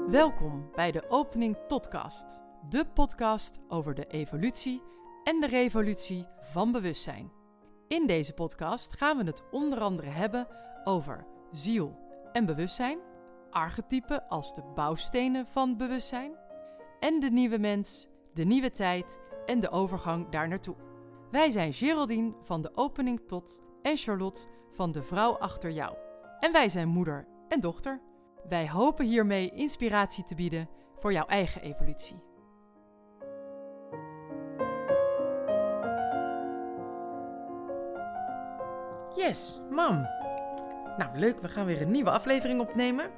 Welkom bij de Opening Totcast, de podcast over de evolutie en de revolutie van bewustzijn. In deze podcast gaan we het onder andere hebben over ziel en bewustzijn, archetypen als de bouwstenen van bewustzijn en de nieuwe mens, de nieuwe tijd en de overgang daar naartoe. Wij zijn Geraldine van de Opening Tot en Charlotte van de Vrouw Achter Jou. En wij zijn moeder en dochter. Wij hopen hiermee inspiratie te bieden voor jouw eigen evolutie. Yes, mam. Nou, leuk. We gaan weer een nieuwe aflevering opnemen.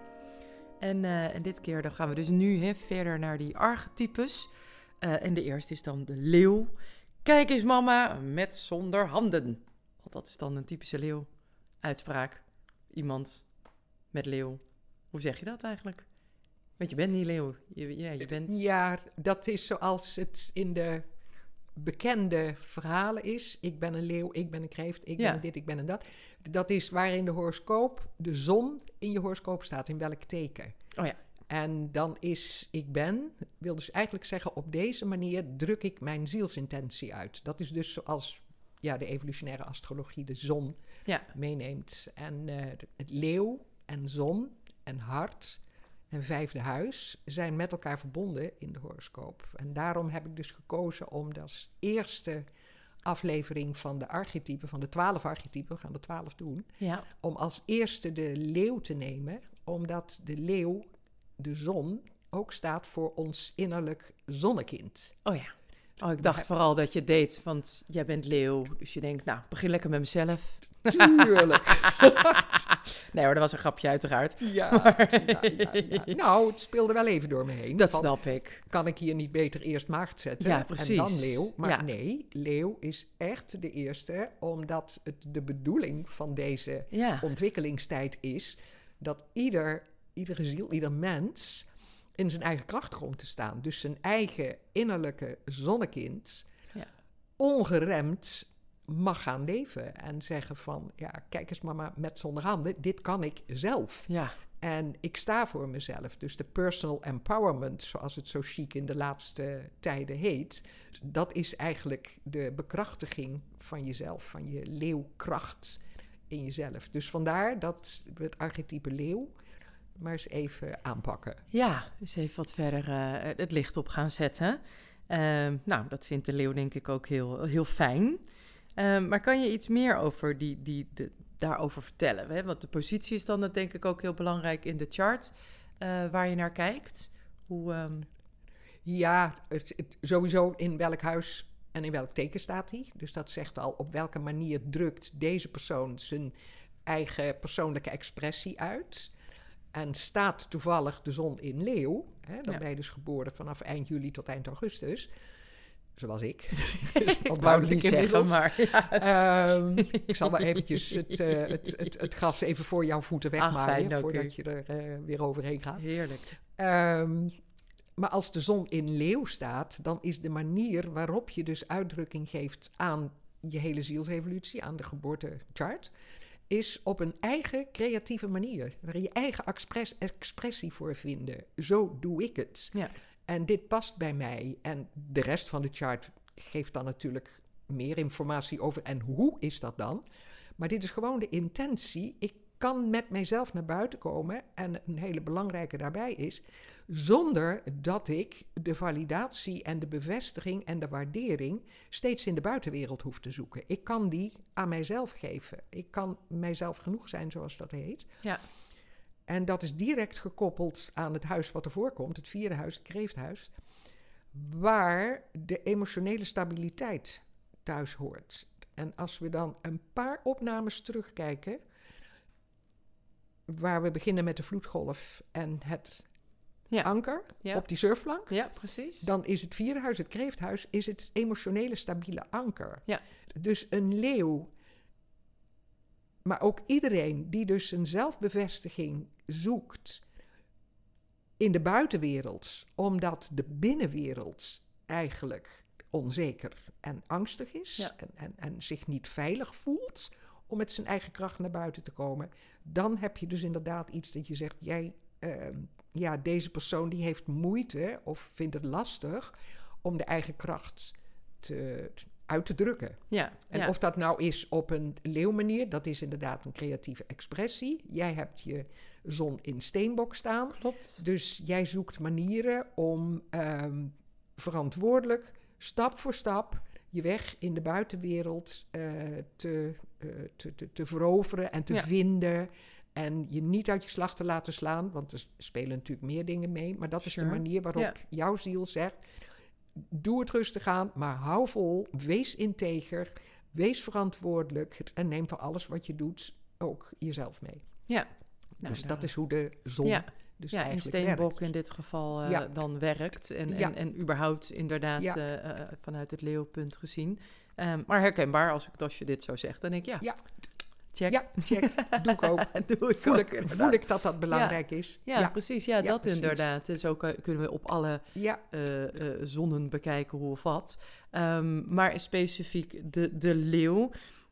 En dit keer dan gaan we dus nu verder naar die archetypes. En de eerste is dan de leeuw. Kijk eens, mama, met zonder handen. Want dat is dan een typische leeuw-uitspraak. Iemand met leeuw. Hoe zeg je dat eigenlijk? Want je bent niet leeuw. Je bent... Ja, dat is zoals het in de bekende verhalen is. Ik ben een leeuw, ik ben een kreeft, ik ben een dit, ik ben een dat. Dat is waar in de horoscoop de zon in je horoscoop staat, in welk teken. Oh ja. En dan is ik ben, wil dus eigenlijk zeggen, op deze manier druk ik mijn zielsintentie uit. Dat is dus zoals de evolutionaire astrologie de zon meeneemt. En het leeuw en zon en hart en vijfde huis zijn met elkaar verbonden in de horoscoop. En daarom heb ik dus gekozen om als eerste aflevering van de archetypen, van de 12 archetypen, we gaan de 12 doen, om als eerste de leeuw te nemen, omdat de leeuw, de zon, ook staat voor ons innerlijk zonnekind. Oh ja. Oh, ik dacht vooral dat je het deed, want jij bent leeuw. Dus je denkt, nou, begin lekker met mezelf. Tuurlijk. Nee hoor, dat was een grapje uiteraard. Ja. Nou, het speelde wel even door me heen. Dat snap ik. Kan ik hier niet beter eerst maagd zetten en dan leeuw? Maar nee, leeuw is echt de eerste, omdat het de bedoeling van deze ontwikkelingstijd is dat iedere ziel, ieder mens in zijn eigen kracht komt te staan. Dus zijn eigen innerlijke zonnekind ongeremd mag gaan leven. En zeggen van, kijk eens mama, met zonder handen, dit kan ik zelf. Ja. En ik sta voor mezelf. Dus de personal empowerment, zoals het zo chic in de laatste tijden heet, dat is eigenlijk de bekrachtiging van jezelf, van je leeuwkracht in jezelf. Dus vandaar dat we het archetype leeuw maar eens even aanpakken. Ja, dus even wat verder het licht op gaan zetten. Nou, dat vindt de leeuw denk ik ook heel, heel fijn. Maar kan je iets meer over daarover vertellen? Hè? Want de positie is dan denk ik ook heel belangrijk in de chart waar je naar kijkt. Ja, sowieso in welk huis en in welk teken staat hij. Dus dat zegt al op welke manier drukt deze persoon zijn eigen persoonlijke expressie uit. En staat toevallig de zon in leeuw. Dan ben je dus geboren vanaf eind juli tot eind augustus. Zoals ik. Ik wou het niet zeggen, maar... ik zal maar eventjes het gras even voor jouw voeten wegmaaien. Voordat je er weer overheen gaat. Heerlijk. Maar als de zon in leeuw staat, dan is de manier waarop je dus uitdrukking geeft aan je hele zielsevolutie, aan de geboortechart, is op een eigen creatieve manier. Waar je eigen expressie voor vinden. Zo doe ik het. Ja. En dit past bij mij. En de rest van de chart geeft dan natuurlijk meer informatie over. En hoe is dat dan? Maar dit is gewoon de intentie. Ik kan met mijzelf naar buiten komen. En een hele belangrijke daarbij is, zonder dat ik de validatie en de bevestiging en de waardering steeds in de buitenwereld hoef te zoeken. Ik kan die aan mijzelf geven. Ik kan mijzelf genoeg zijn, zoals dat heet. Ja. En dat is direct gekoppeld aan het huis wat ervoor komt, het vierde huis, het kreefthuis, waar de emotionele stabiliteit thuis hoort. En als we dan een paar opnames terugkijken, waar we beginnen met de vloedgolf en het anker op die surfplank. Ja, precies. Dan is het vierde huis, het kreefthuis, is het emotionele stabiele anker. Ja. Dus een leeuw, maar ook iedereen die dus een zelfbevestiging zoekt in de buitenwereld, omdat de binnenwereld eigenlijk onzeker en angstig is en zich niet veilig voelt om met zijn eigen kracht naar buiten te komen, dan heb je dus inderdaad iets dat je zegt, deze persoon die heeft moeite of vindt het lastig om de eigen kracht uit te drukken. Ja, En of dat nou is op een leeuwmanier, dat is inderdaad een creatieve expressie. Jij hebt je zon in Steenbok staan. klopt. Dus jij zoekt manieren om verantwoordelijk, stap voor stap, je weg in de buitenwereld te veroveren en te vinden. En je niet uit je slag te laten slaan, want er spelen natuurlijk meer dingen mee. Maar dat is de manier waarop jouw ziel zegt, doe het rustig aan, maar hou vol, wees integer, wees verantwoordelijk en neem voor alles wat je doet ook jezelf mee. Ja. Dus dat is hoe de zon dus in eigenlijk Steenbok werkt. in dit geval dan werkt. En überhaupt inderdaad vanuit het leeuwpunt gezien. Maar herkenbaar als je dit zo zegt. Dan denk ik, check. Ja, check. Doe ik ook. Voel ik dat belangrijk is. Ja, precies. Ja, dat precies. Inderdaad. En zo kunnen we op alle zonnen bekijken hoe of wat. Maar specifiek de leeuw.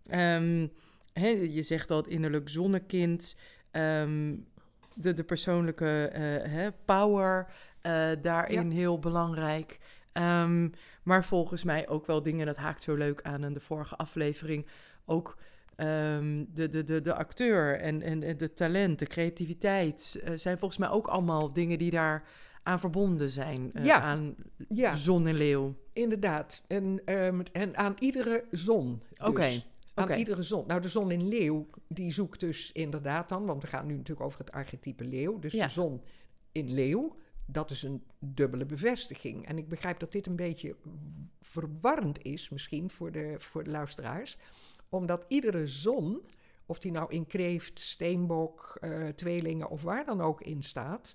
Je zegt al het innerlijk zonnekind. De persoonlijke power daarin heel belangrijk. Maar volgens mij ook wel dingen, dat haakt zo leuk aan de vorige aflevering, ook de acteur en de talent, de creativiteit, zijn volgens mij ook allemaal dingen die daar aan verbonden zijn, aan zon en leeuw. Inderdaad. En aan iedere zon. Dus. Oké. Aan iedere zon. Nou, de zon in leeuw, die zoekt dus inderdaad dan, want we gaan nu natuurlijk over het archetype leeuw. Dus de zon in leeuw, dat is een dubbele bevestiging. En ik begrijp dat dit een beetje verwarrend is, misschien voor de luisteraars. Omdat iedere zon, of die nou in Kreeft, Steenbok, Tweelingen of waar dan ook in staat,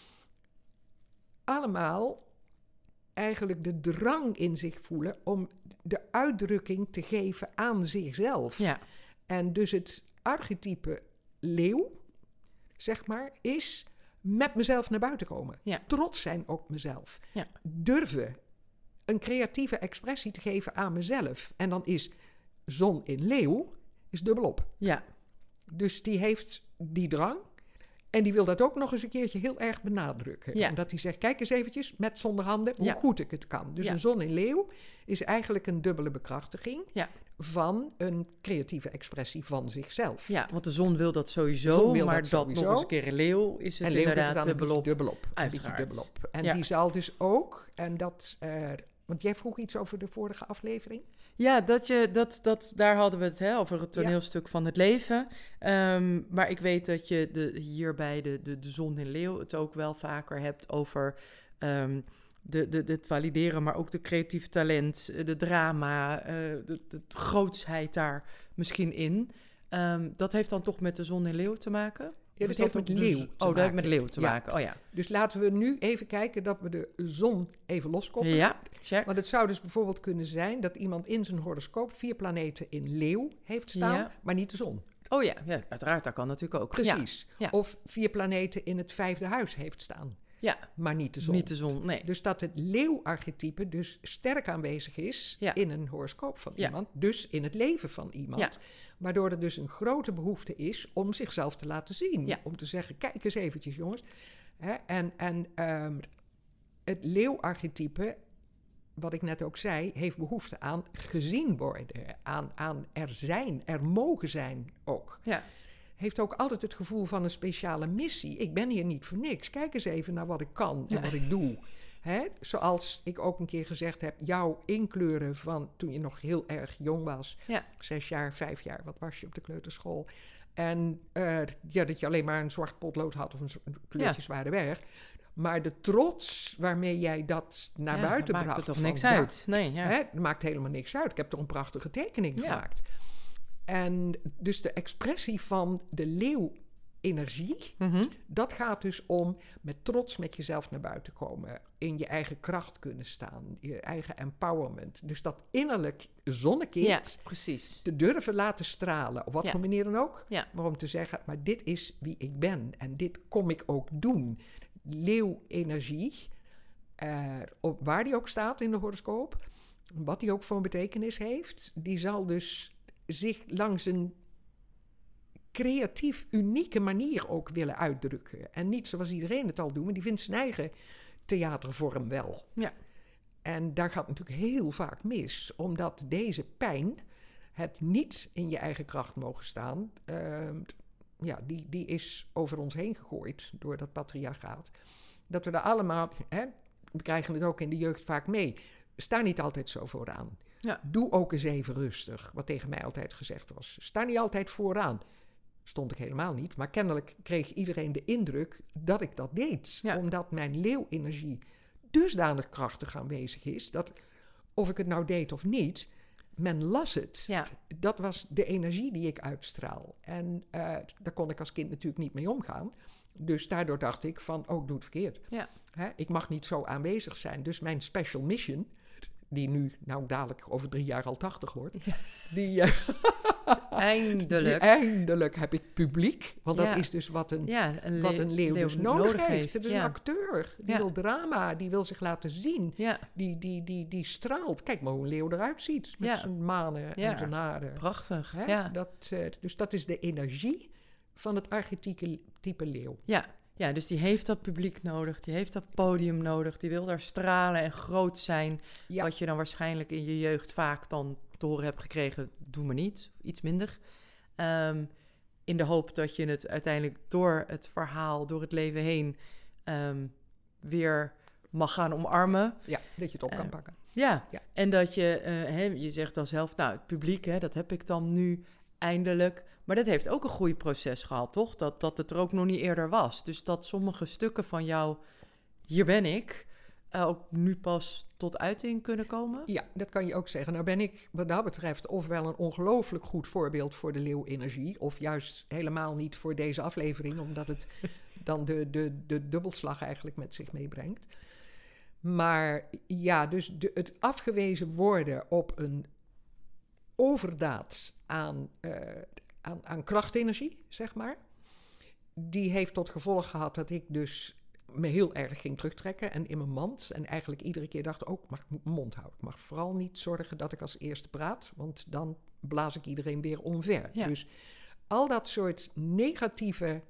allemaal eigenlijk de drang in zich voelen om de uitdrukking te geven aan zichzelf. Ja. En dus het archetype leeuw, zeg maar, is met mezelf naar buiten komen. Ja. Trots zijn op mezelf. Ja. Durven een creatieve expressie te geven aan mezelf. En dan is zon in leeuw is dubbelop. Ja. Dus die heeft die drang. En die wil dat ook nog eens een keertje heel erg benadrukken. Ja. Omdat hij zegt, kijk eens eventjes, met zonder handen, hoe goed ik het kan. Dus een zon in leeuw is eigenlijk een dubbele bekrachtiging van een creatieve expressie van zichzelf. Ja, want de zon wil dat sowieso, maar dat sowieso. Nog eens een keer een leeuw is het inderdaad dubbelop. Uiteraard. En die zal dus ook, en dat... want jij vroeg iets over de vorige aflevering? Ja, daar hadden we het over het toneelstuk van het leven. Maar ik weet dat je hier bij de zon in leeuw het ook wel vaker hebt over het valideren, maar ook de creatieve talent, de drama, de grootsheid daar misschien in. Dat heeft dan toch met de zon in leeuw te maken? Ja, dat heeft met leeuw te maken. Dat heeft met leeuw te maken. Oh ja. Dus laten we nu even kijken dat we de zon even loskoppelen. Ja, check. Want het zou dus bijvoorbeeld kunnen zijn dat iemand in zijn horoscoop 4 planeten in leeuw heeft staan, maar niet de zon. Oh ja, uiteraard, dat kan natuurlijk ook. Precies. Ja. Of 4 planeten in het 5e huis heeft staan. Ja. Maar niet de zon. Niet de zon, nee. Dus dat het leeuwarchetype dus sterk aanwezig is in een horoscoop van iemand. Dus in het leven van iemand. Ja. Waardoor er dus een grote behoefte is om zichzelf te laten zien. Ja. Om te zeggen, kijk eens eventjes jongens. Het leeuwarchetype, wat ik net ook zei, heeft behoefte aan gezien worden. Aan er zijn, er mogen zijn ook. Ja. Heeft ook altijd het gevoel van een speciale missie. Ik ben hier niet voor niks. Kijk eens even naar wat ik kan en wat ik doe. Zoals ik ook een keer gezegd heb, jouw inkleuren van toen je nog heel erg jong was. 6 jaar, 5 jaar, wat was je op de kleuterschool? En dat je alleen maar een zwart potlood had of een kleurtjes waren weg. Maar de trots waarmee jij dat naar buiten bracht. Maakt er toch niks uit? Nee, het maakt helemaal niks uit. Ik heb er een prachtige tekening gemaakt. En dus de expressie van de leeuwenergie, dat gaat dus om met trots met jezelf naar buiten komen. In je eigen kracht kunnen staan. Je eigen empowerment. Dus dat innerlijk zonnekind te durven laten stralen. Op wat voor manier dan ook. Ja. Maar om te zeggen, maar dit is wie ik ben. En dit kom ik ook doen. Leeuwenergie, waar die ook staat in de horoscoop, wat die ook voor een betekenis heeft, die zal dus zich langs een creatief, unieke manier ook willen uitdrukken. En niet zoals iedereen het al doet, maar die vindt zijn eigen theatervorm wel. Ja. En daar gaat natuurlijk heel vaak mis, omdat deze pijn, het niet in je eigen kracht mogen staan, die is over ons heen gegooid door dat patriarchaat. Dat we daar allemaal, we krijgen het ook in de jeugd vaak mee, sta niet altijd zo vooraan. Ja. Doe ook eens even rustig, wat tegen mij altijd gezegd was. Sta niet altijd vooraan. Stond ik helemaal niet, maar kennelijk kreeg iedereen de indruk dat ik dat deed. Ja. Omdat mijn leeuwenergie dusdanig krachtig aanwezig is, dat of ik het nou deed of niet, men las het. Ja. Dat was de energie die ik uitstraal. En daar kon ik als kind natuurlijk niet mee omgaan. Dus daardoor dacht ik van, ik doe het verkeerd. Ja. Ik mag niet zo aanwezig zijn. Dus mijn special mission, die nu dadelijk over 3 jaar al 80 wordt, die... Eindelijk heb ik publiek. Want dat is dus wat een leeuw dus nodig heeft. Het is een acteur. Die wil drama. Die wil zich laten zien. Ja. Die straalt. Kijk maar hoe een leeuw eruit ziet. Met zijn manen en zijn haren. Prachtig. Dus dat is de energie van het archetype leeuw. Ja, dus die heeft dat publiek nodig. Die heeft dat podium nodig. Die wil daar stralen en groot zijn. Ja. Wat je dan waarschijnlijk in je jeugd vaak dan te horen hebt gekregen, doe maar niet, iets minder. In de hoop dat je het uiteindelijk door het verhaal, door het leven heen, weer mag gaan omarmen. Ja, dat je het op kan pakken. Ja, en dat je, je zegt dan zelf, het publiek, dat heb ik dan nu eindelijk. Maar dat heeft ook een groeiproces gehad, toch? Dat het er ook nog niet eerder was. Dus dat sommige stukken van jou, hier ben ik, ook nu pas tot uiting kunnen komen? Ja, dat kan je ook zeggen. Nou ben ik wat dat betreft ofwel een ongelooflijk goed voorbeeld voor de leeuwenergie, of juist helemaal niet voor deze aflevering, omdat het dan de dubbelslag eigenlijk met zich meebrengt. Maar ja, dus het afgewezen worden op een overdaad aan krachtenergie, zeg maar, die heeft tot gevolg gehad dat ik dus me heel erg ging terugtrekken en in mijn mand. En eigenlijk iedere keer dacht, ik mag mijn mond houden. Ik mag vooral niet zorgen dat ik als eerste praat, want dan blaas ik iedereen weer omver. Ja. Dus al dat soort negatieve,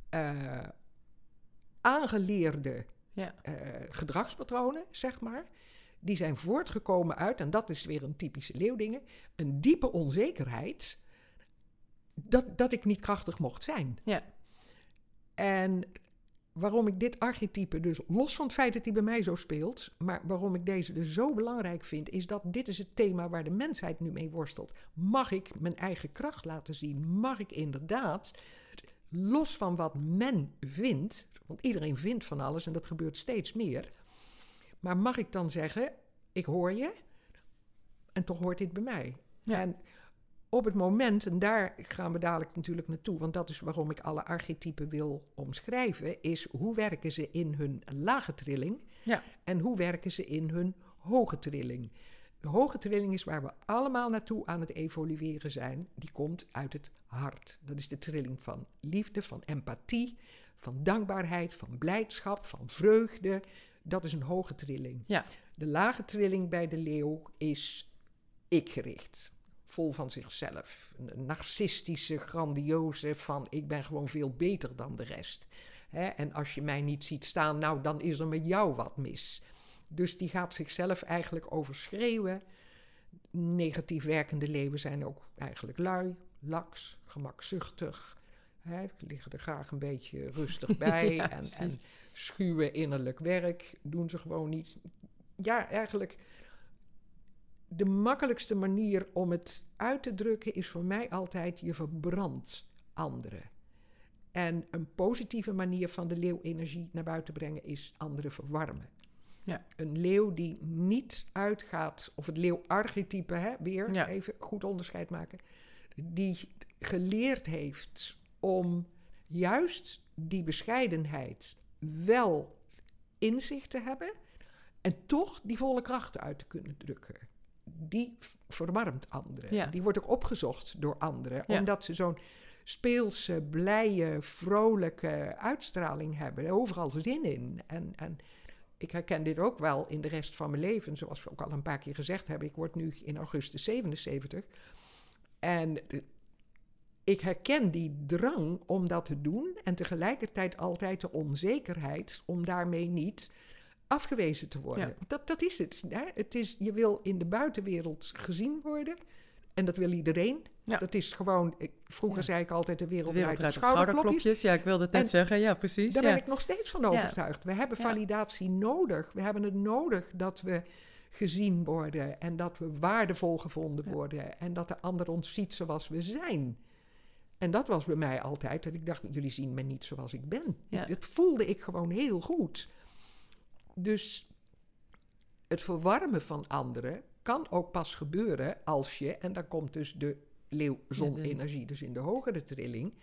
aangeleerde gedragspatronen, zeg maar, die zijn voortgekomen uit, en dat is weer een typische leeuwdingen, een diepe onzekerheid dat ik niet krachtig mocht zijn. Ja. En waarom ik dit archetype dus, los van het feit dat hij bij mij zo speelt, maar waarom ik deze dus zo belangrijk vind, is dat dit is het thema waar de mensheid nu mee worstelt. Mag ik mijn eigen kracht laten zien? Mag ik inderdaad, los van wat men vindt, want iedereen vindt van alles en dat gebeurt steeds meer, maar mag ik dan zeggen, ik hoor je en toch hoort dit bij mij? Ja. En op het moment, en daar gaan we dadelijk natuurlijk naartoe, want dat is waarom ik alle archetypen wil omschrijven, is hoe werken ze in hun lage trilling en hoe werken ze in hun hoge trilling. De hoge trilling is waar we allemaal naartoe aan het evolueren zijn. Die komt uit het hart. Dat is de trilling van liefde, van empathie, van dankbaarheid, van blijdschap, van vreugde. Dat is een hoge trilling. Ja. De lage trilling bij de leeuw is ikgericht. Vol van zichzelf. Een narcistische, grandioze van ik ben gewoon veel beter dan de rest. En als je mij niet ziet staan, dan is er met jou wat mis. Dus die gaat zichzelf eigenlijk overschreeuwen. Negatief werkende leeuwen zijn ook eigenlijk lui, laks, gemakzuchtig. Liggen er graag een beetje rustig bij. en schuwen innerlijk werk doen ze gewoon niet. Ja, eigenlijk de makkelijkste manier om het uit te drukken is voor mij altijd je verbrandt anderen. En een positieve manier van de leeuwenergie naar buiten brengen is anderen verwarmen. Ja. Een leeuw die niet uitgaat, of het leeuwarchetype, even goed onderscheid maken, die geleerd heeft om juist die bescheidenheid wel in zich te hebben en toch die volle kracht uit te kunnen drukken. Die verwarmt anderen. Ja. Die wordt ook opgezocht door anderen, omdat ze zo'n speelse, blije, vrolijke uitstraling hebben. Overal zin in. En ik herken dit ook wel in de rest van mijn leven, zoals we ook al een paar keer gezegd hebben. Ik word nu in augustus 77. En ik herken die drang om dat te doen en tegelijkertijd altijd de onzekerheid om daarmee niet afgewezen te worden. Ja. Dat is het. Hè? Je wil in de buitenwereld gezien worden en dat wil iedereen. Ja. Dat is gewoon, vroeger zei ik altijd de wereld draait draait op op schouderklopjes. Ja, ik wilde het net zeggen. Ja, precies. Daar ben ik nog steeds van overtuigd. We hebben validatie nodig. We hebben het nodig dat we gezien worden en dat we waardevol gevonden worden en dat de ander ons ziet zoals we zijn. En dat was bij mij altijd, dat ik dacht, jullie zien me niet zoals ik ben. Ja. Dat voelde ik gewoon heel goed. Dus het verwarmen van anderen kan ook pas gebeuren als je, en dan komt dus de leeuw-zonenergie dus in de hogere trilling,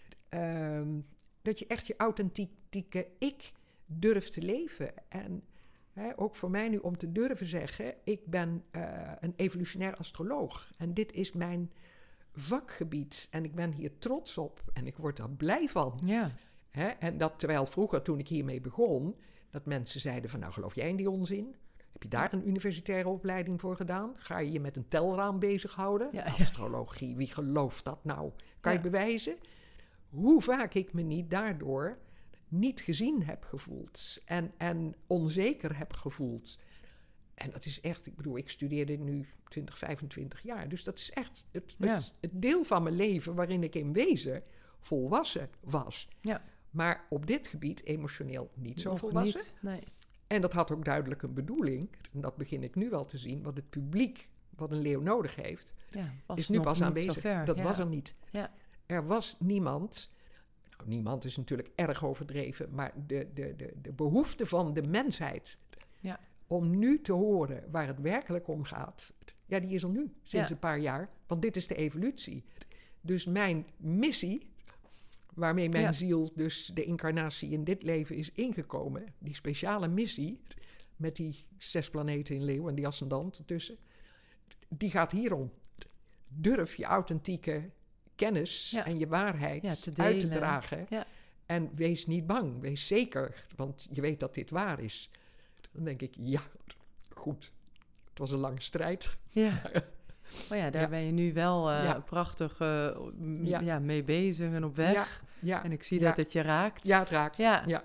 dat je echt je authentieke ik durft te leven. En ook voor mij nu om te durven zeggen, ik ben een evolutionair astroloog en dit is mijn vakgebied en ik ben hier trots op en ik word daar blij van. Ja. En dat terwijl vroeger, toen ik hiermee begon, dat mensen zeiden van, nou geloof jij in die onzin? Heb je daar een universitaire opleiding voor gedaan? Ga je je met een telraam bezighouden? Ja. Astrologie, wie gelooft dat nou? Kan je bewijzen? Hoe vaak ik me niet daardoor niet gezien heb gevoeld en onzeker heb gevoeld. En dat is echt, ik bedoel, ik studeerde nu 20, 25 jaar. Dus dat is echt het deel van mijn leven waarin ik in wezen volwassen was. Ja. Maar op dit gebied emotioneel niet zo Nog volwassen. niet, nee. En dat had ook duidelijk een bedoeling. En dat begin ik nu wel te zien. Wat het publiek, wat een leeuw nodig heeft, is nu pas aanwezig. Dat was er niet. Ja. Er was niemand. Nou, niemand is natuurlijk erg overdreven. Maar de behoefte van de mensheid om nu te horen waar het werkelijk om gaat, ja, die is er nu sinds een paar jaar. Want dit is de evolutie. Dus mijn missie, waarmee mijn ziel dus de incarnatie in dit leven is ingekomen, die speciale missie met die 6 planeten in Leeuw en die ascendant ertussen, die gaat hierom. Durf je authentieke kennis en je waarheid te delen, uit te dragen. Ja. En wees niet bang, wees zeker, want je weet dat dit waar is. Dan denk ik, ja, goed. Het was een lange strijd. Ja. Maar ja, daar ben je nu wel prachtig mee bezig en op weg. Ja. En ik zie dat het je raakt. Ja, het raakt. Ja.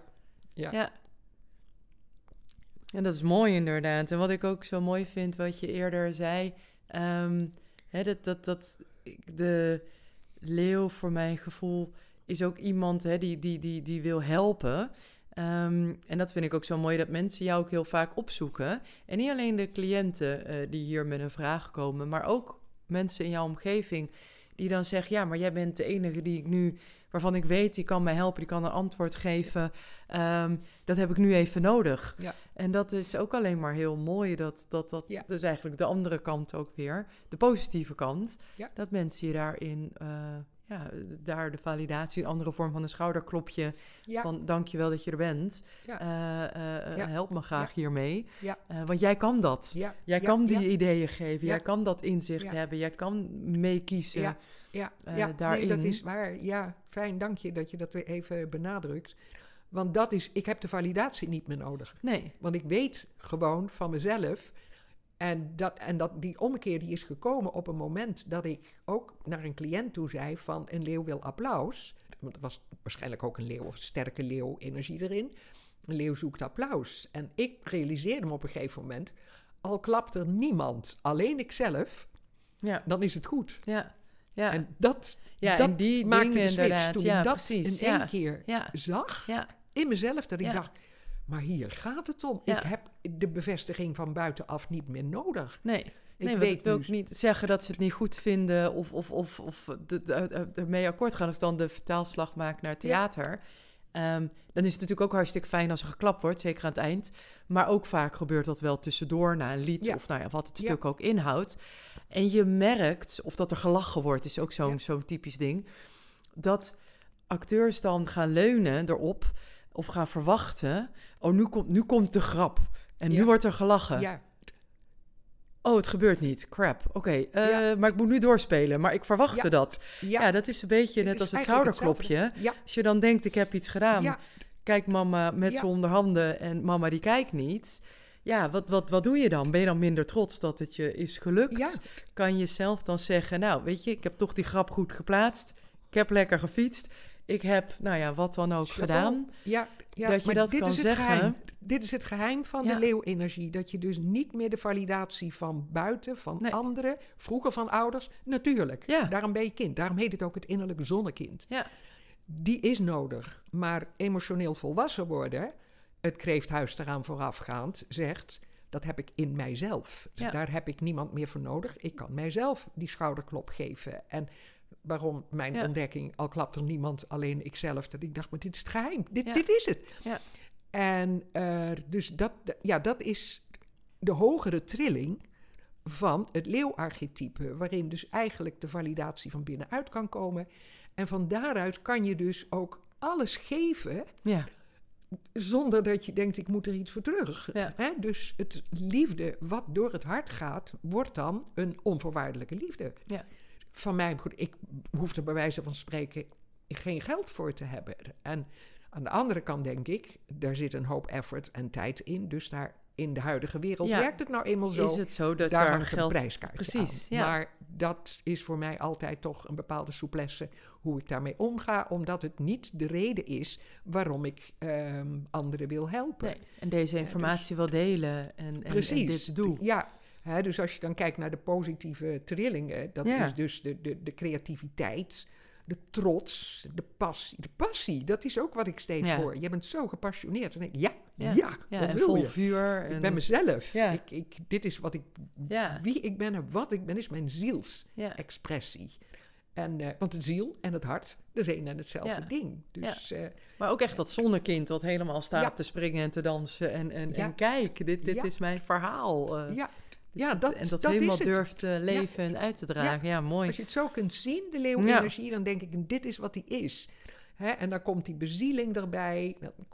En dat is mooi inderdaad. En wat ik ook zo mooi vind, wat je eerder zei, dat de leeuw voor mijn gevoel is ook iemand die wil helpen. En dat vind ik ook zo mooi, dat mensen jou ook heel vaak opzoeken. En niet alleen de cliënten die hier met een vraag komen, maar ook mensen in jouw omgeving die dan zeggen, ja, maar jij bent de enige die ik nu, waarvan ik weet, die kan mij helpen, die kan een antwoord geven. Dat heb ik nu even nodig. Ja. En dat is ook alleen maar heel mooi, dat dus eigenlijk de andere kant ook weer, de positieve kant, dat mensen je daarin daar de validatie, een andere vorm van een schouderklopje, van dank je wel dat je er bent. Help me graag hiermee. Ja. Want jij kan dat. Ja. Jij kan die ideeën geven. Jij kan dat inzicht hebben. Jij kan meekiezen daarin. Nee, dat is waar. Ja, fijn, dank je dat je dat weer even benadrukt. Want dat is, ik heb de validatie niet meer nodig. Nee. Want ik weet gewoon van mezelf. En die ommekeer die is gekomen op een moment dat ik ook naar een cliënt toe zei van een leeuw wil applaus. Want er was waarschijnlijk ook een leeuw of sterke leeuw-energie erin. Een leeuw zoekt applaus. En ik realiseerde me op een gegeven moment, al klapt er niemand, alleen ikzelf, dan is het goed. Ja. En dat en die maakte dingen de switch toen ik dat precies. in één keer zag in mezelf. Dat ik dacht, maar hier gaat het om. Ja. Ik heb de bevestiging van buitenaf niet meer nodig. Nee, want het wil ook niet zeggen dat ze het niet goed vinden of ermee akkoord gaan. Als dan de vertaalslag maakt naar theater. Dan is het natuurlijk ook hartstikke fijn als er geklapt wordt, zeker aan het eind. Maar ook vaak gebeurt dat wel tussendoor na een lied of wat het stuk ook inhoudt. En je merkt, of dat er gelachen wordt, is ook zo'n typisch ding, dat acteurs dan gaan leunen erop of gaan verwachten, nu komt de grap. En nu wordt er gelachen. Ja. Oh, het gebeurt niet. Crap. Oké, maar ik moet nu doorspelen. Maar ik verwachtte dat. Ja, dat is een beetje net als het schouderklopje. Ja. Als je dan denkt, ik heb iets gedaan. Kijk mama met z'n onder handen en mama die kijkt niet. Ja, wat doe je dan? Ben je dan minder trots dat het je is gelukt? Ja. Kan je zelf dan zeggen, nou, weet je, ik heb toch die grap goed geplaatst. ik heb lekker gefietst. Ik heb, wat dan ook gedaan. Ja, dat je maar dat dit kan is het zeggen. geheim. Dit is het geheim van de leeuwenergie. Dat je dus niet meer de validatie van buiten, van anderen, vroeger van ouders, natuurlijk. Ja. Daarom ben je kind. Daarom heet het ook het innerlijke zonnekind. Ja. Die is nodig. Maar emotioneel volwassen worden, het kreefthuis eraan voorafgaand, zegt, dat heb ik in mijzelf. Ja. Daar heb ik niemand meer voor nodig. Ik kan mijzelf die schouderklop geven. En waarom mijn ontdekking, al klapt er niemand, alleen ikzelf, dat ik dacht, maar dit is het geheim. Dit is het. Ja. En dus dat is de hogere trilling van het leeuwarchetype, waarin dus eigenlijk de validatie van binnenuit kan komen. En van daaruit kan je dus ook alles geven, zonder dat je denkt, ik moet er iets voor terug. Ja. Hè? Dus het liefde wat door het hart gaat, wordt dan een onvoorwaardelijke liefde. Ja. Van mij, goed, ik hoef er bij wijze van spreken geen geld voor te hebben. En aan de andere kant denk ik, daar zit een hoop effort en tijd in. Dus daar in de huidige wereld werkt het nou eenmaal zo. Is het zo dat daar daar hangt geld... een prijskaartje Precies, aan. ja. Maar dat is voor mij altijd toch een bepaalde souplesse hoe ik daarmee omga. Omdat het niet de reden is waarom ik anderen wil helpen. Nee. En deze informatie wil delen en dit doe. Ja. Hè, dus als je dan kijkt naar de positieve trillingen, dat is dus de creativiteit, de trots, de passie, dat is ook wat ik steeds hoor. Je bent zo gepassioneerd. En ik wat en wil vol je? vuur. Ik ben mezelf. Ja. Dit is wat wie ik ben en wat ik ben, is mijn zielsexpressie. En, want de ziel en het hart, dat is één en hetzelfde ding. Dus, maar ook echt dat zonnekind dat helemaal staat te springen en te dansen. En kijk, dit is mijn verhaal. Dat helemaal durft te leven en uit te dragen. Ja, mooi. Als je het zo kunt zien, de leeuwenergie, dan denk ik, dit is wat die is. Hè? En dan komt die bezieling erbij.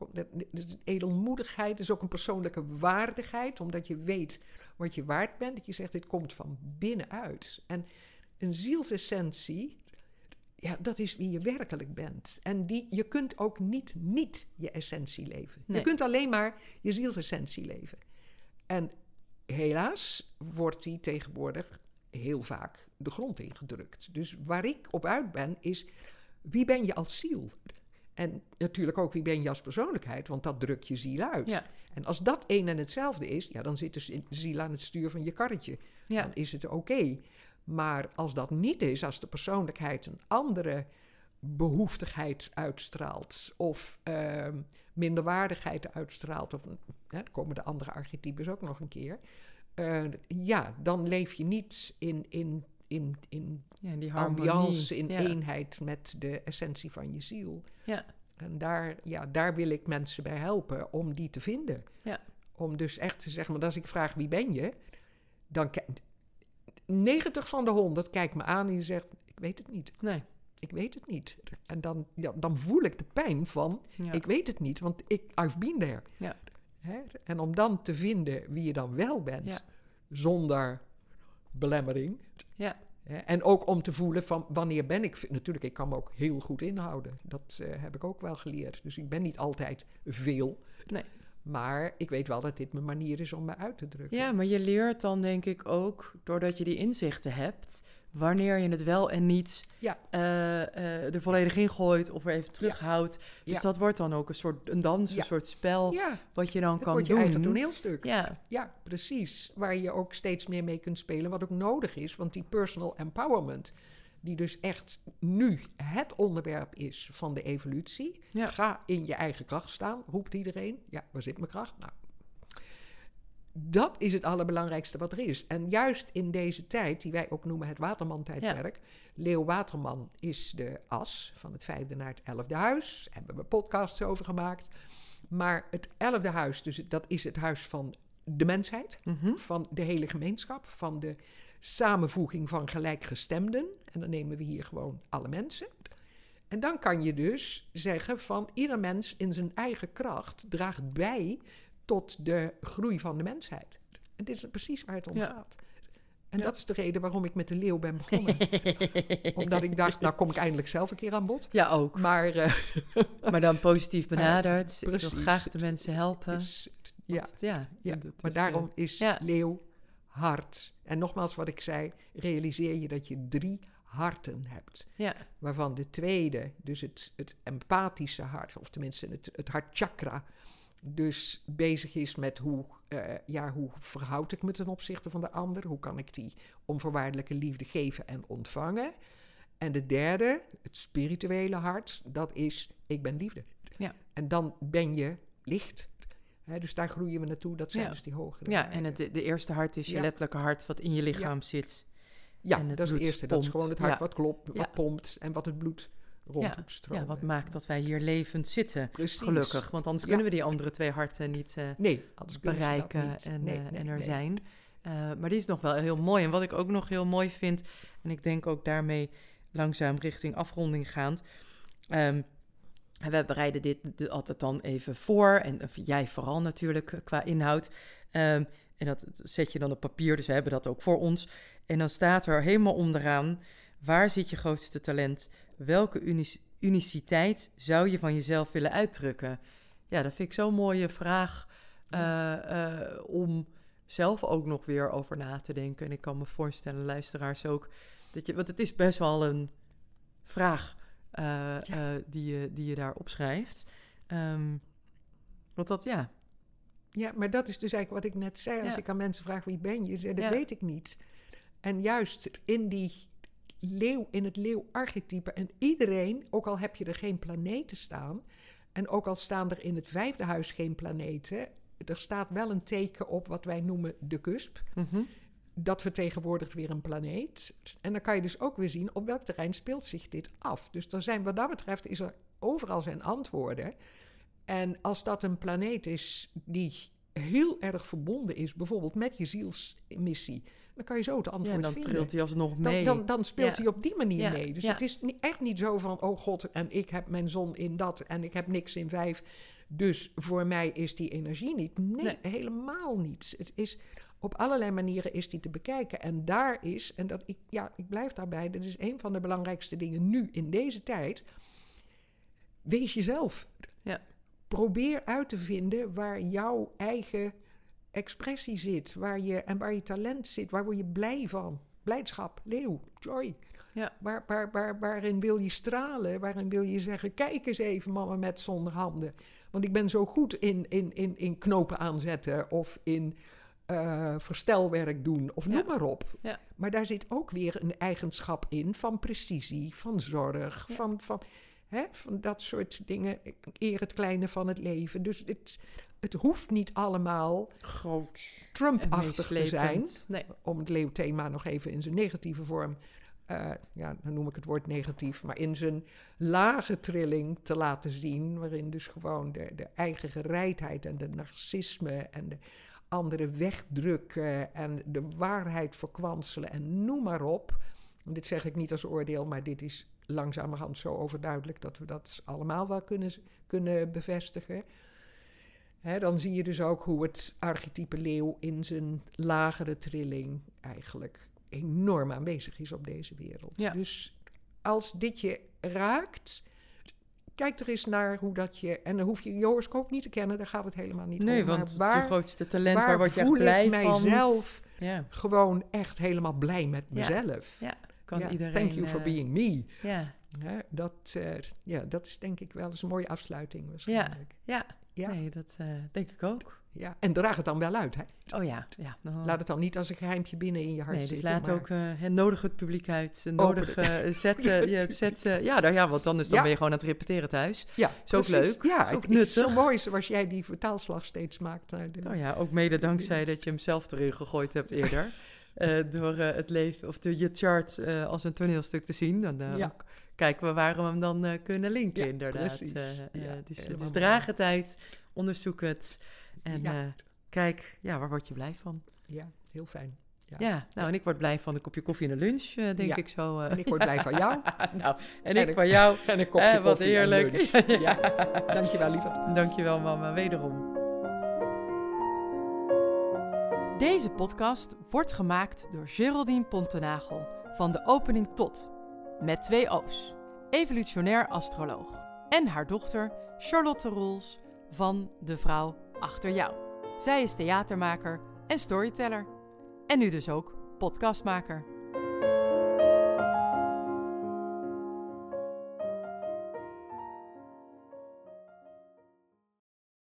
De edelmoedigheid is ook een persoonlijke waardigheid, omdat je weet wat je waard bent. Dat je zegt, dit komt van binnenuit. En een zielsessentie, dat is wie je werkelijk bent. En je kunt ook niet je essentie leven. Nee. Je kunt alleen maar je zielsessentie leven. En helaas wordt die tegenwoordig heel vaak de grond ingedrukt. Dus waar ik op uit ben, is wie ben je als ziel? En natuurlijk ook wie ben je als persoonlijkheid, want dat drukt je ziel uit. Ja. En als dat één en hetzelfde is, dan zit de ziel aan het stuur van je karretje. Ja. Dan is het oké. Maar als dat niet is, als de persoonlijkheid een andere behoeftigheid uitstraalt, of minderwaardigheid uitstraalt, of dan komen de andere archetypes ook nog een keer. Dan leef je niet in die ambiance, in eenheid met de essentie van je ziel. Ja. En daar wil ik mensen bij helpen om die te vinden. Ja. Om dus echt te zeggen, maar als ik vraag wie ben je, dan 90 van de 100 kijkt me aan en je zegt, ik weet het niet. Nee. Ik weet het niet. En dan voel ik de pijn van, ik weet het niet, want I've been there. Ja. Hè? En om dan te vinden wie je dan wel bent, zonder belemmering. Ja. Hè? En ook om te voelen van, wanneer ben ik... Natuurlijk, ik kan me ook heel goed inhouden. Dat heb ik ook wel geleerd. Dus ik ben niet altijd veel. Nee. Maar ik weet wel dat dit mijn manier is om me uit te drukken. Ja, maar je leert dan denk ik ook, doordat je die inzichten hebt, wanneer je het wel en niet er volledig ingooit of er even terughoudt. Dus dat wordt dan ook een dans, een soort spel, wat je dan kan doen. Dat wordt je eigen toneelstuk. Ja, precies. Waar je ook steeds meer mee kunt spelen, wat ook nodig is. Want die personal empowerment, die dus echt nu het onderwerp is van de evolutie. Ja. Ga in je eigen kracht staan, roept iedereen. Ja, waar zit mijn kracht? Nou, dat is het allerbelangrijkste wat er is. En juist in deze tijd, die wij ook noemen het Waterman-tijdperk. Leeuw-Waterman is de as van het 5e naar het 11e huis. Daar hebben we podcasts over gemaakt. Maar het 11e huis, dus dat is het huis van de mensheid. Mm-hmm. Van de hele gemeenschap, van de samenvoeging van gelijkgestemden. En dan nemen we hier gewoon alle mensen. En dan kan je dus zeggen van ieder mens in zijn eigen kracht draagt bij tot de groei van de mensheid. En dit is precies waar het om gaat. En dat is de reden waarom ik met de leeuw ben begonnen. Omdat ik dacht, nou kom ik eindelijk zelf een keer aan bod. Ja, ook. Maar dan positief benaderd. Ik wil graag de mensen helpen. Maar daarom is leeuw hart. En nogmaals wat ik zei, realiseer je dat je 3 harten hebt. Ja. Waarvan de tweede, dus het empathische hart, of tenminste het hartchakra, dus bezig is met hoe verhoud ik me ten opzichte van de ander? Hoe kan ik die onvoorwaardelijke liefde geven en ontvangen? En de derde, het spirituele hart, dat is ik ben liefde. Ja. En dan ben je licht. Dus daar groeien we naartoe, dat zijn dus die hogere. Ja, en de eerste hart is je letterlijke hart wat in je lichaam zit. Ja, dat is het eerste. Pompt. Dat is gewoon het hart wat klopt, wat pompt en wat het bloed rond doet stromen. Ja, wat maakt dat wij hier levend zitten. Precies. Gelukkig, want anders kunnen we die andere 2 harten niet bereiken en er zijn. Maar die is nog wel heel mooi. En wat ik ook nog heel mooi vind, en ik denk ook daarmee langzaam richting afronding gaand. We bereiden dit altijd dan even voor. En jij vooral natuurlijk qua inhoud. En dat zet je dan op papier, dus we hebben dat ook voor ons. En dan staat er helemaal onderaan: waar zit je grootste talent? Welke uniciteit zou je van jezelf willen uitdrukken? Ja, dat vind ik zo'n mooie vraag om zelf ook nog weer over na te denken. En ik kan me voorstellen, luisteraars ook, want het is best wel een vraag die je daar opschrijft. Want dat, ja. Ja, maar dat is dus eigenlijk wat ik net zei. Als ik aan mensen vraag, wie ben je? Dat weet ik niet. En juist in die leeuw, in het leeuwarchetype, en iedereen, ook al heb je er geen planeten staan, en ook al staan er in het 5e huis geen planeten, er staat wel een teken op wat wij noemen de cusp. Mm-hmm. Dat vertegenwoordigt weer een planeet. En dan kan je dus ook weer zien op welk terrein speelt zich dit af. Dus wat dat betreft is er overal zijn antwoorden. En als dat een planeet is die heel erg verbonden is, bijvoorbeeld met je zielsmissie, dan kan je zo het antwoord vinden. Dan trilt hij alsnog mee. Dan speelt hij op die manier mee. Dus het is echt niet zo van, oh god, en ik heb mijn zon in dat en ik heb niks in 5. Dus voor mij is die energie niet. Nee, helemaal niet. Het is, op allerlei manieren is die te bekijken. En daar is, en ik blijf daarbij, dat is een van de belangrijkste dingen nu in deze tijd. Wees jezelf. Ja. Probeer uit te vinden waar jouw eigen expressie zit, waar je talent zit, waar word je blij van? Blijdschap, leeuw, joy. Ja. Waarin wil je stralen? Waarin wil je zeggen, kijk eens even mama met zonder handen. Want ik ben zo goed in knopen aanzetten of in verstelwerk doen of noem maar op. Ja. Maar daar zit ook weer een eigenschap in van precisie, van zorg, van dat soort dingen. Eer het kleine van het leven. Dus het hoeft niet allemaal groot Trump-achtig te zijn. Nee. Om het leeuwthema nog even in zijn negatieve vorm, dan noem ik het woord negatief, maar in zijn lage trilling te laten zien, waarin dus gewoon de eigen gereidheid en de narcisme en de andere wegdrukken en de waarheid verkwanselen en noem maar op. En dit zeg ik niet als oordeel, maar dit is langzamerhand zo overduidelijk dat we dat allemaal wel kunnen bevestigen. Dan zie je dus ook hoe het archetype leeuw in zijn lagere trilling eigenlijk enorm aanwezig is op deze wereld. Ja. Dus als dit je raakt, kijk er eens naar hoe dat je... En dan hoef je je horoscoop niet te kennen, daar gaat het helemaal niet om. Nee, want je grootste talent, waar word je echt blij van? Waar voel ik mijzelf Ja. gewoon echt helemaal blij met mezelf? Ja, kan iedereen... Thank you for being me. Ja. Dat is denk ik wel eens een mooie afsluiting waarschijnlijk. Ja. Nee, dat denk ik ook. Ja, en draag het dan wel uit, hè? Oh ja. Laat het dan niet als een geheimpje binnen in je hart zitten. Dus laat ook nodig het publiek uit. Nodig zetten. Want dan ben je gewoon aan het repeteren thuis. Ja, is ook leuk. Ja, is ook het is zo mooi zoals jij die vertaalslag steeds maakt. Ook mede dankzij dat je hem zelf erin gegooid hebt eerder. Door het leven, of je chart als een toneelstuk te zien. Dan kijken we waar we hem dan kunnen linken, inderdaad. Precies. Dus draag het uit, onderzoek het en kijk, waar word je blij van? Ja, heel fijn. En ik word blij van een kopje koffie en een lunch, denk ik zo. En ik word blij van jou. En ik van jou. En een kopje wat koffie heerlijk. en lunch. Dankjewel, lieve. Dankjewel, mama, wederom. Deze podcast wordt gemaakt door Geraldine Pontenagel van De Opening Tot, met 2 O's, evolutionair astroloog, en haar dochter Charlotte Roels van De Vrouw Achter Jou. Zij is theatermaker en storyteller. En nu dus ook podcastmaker.